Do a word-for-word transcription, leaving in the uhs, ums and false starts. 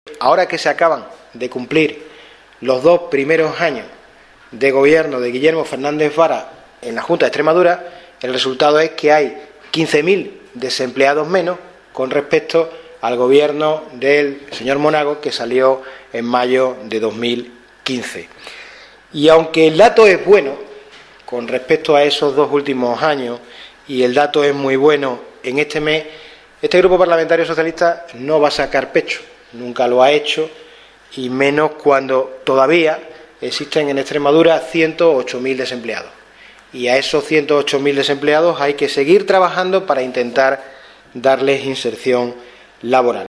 Ahora que se acaban de cumplir los dos primeros años de gobierno de Guillermo Fernández Vara en la Junta de Extremadura, el resultado es que hay quince mil desempleados menos con respecto al gobierno del señor Monago, que salió en mayo de dos mil quince. Y aunque el dato es bueno con respecto a esos dos últimos años, y el dato es muy bueno en este mes, este Grupo Parlamentario Socialista no va a sacar pecho, nunca lo ha hecho, y menos cuando todavía existen en Extremadura ciento ocho mil desempleados. Y a esos ciento ocho mil desempleados hay que seguir trabajando para intentar darles inserción laboral.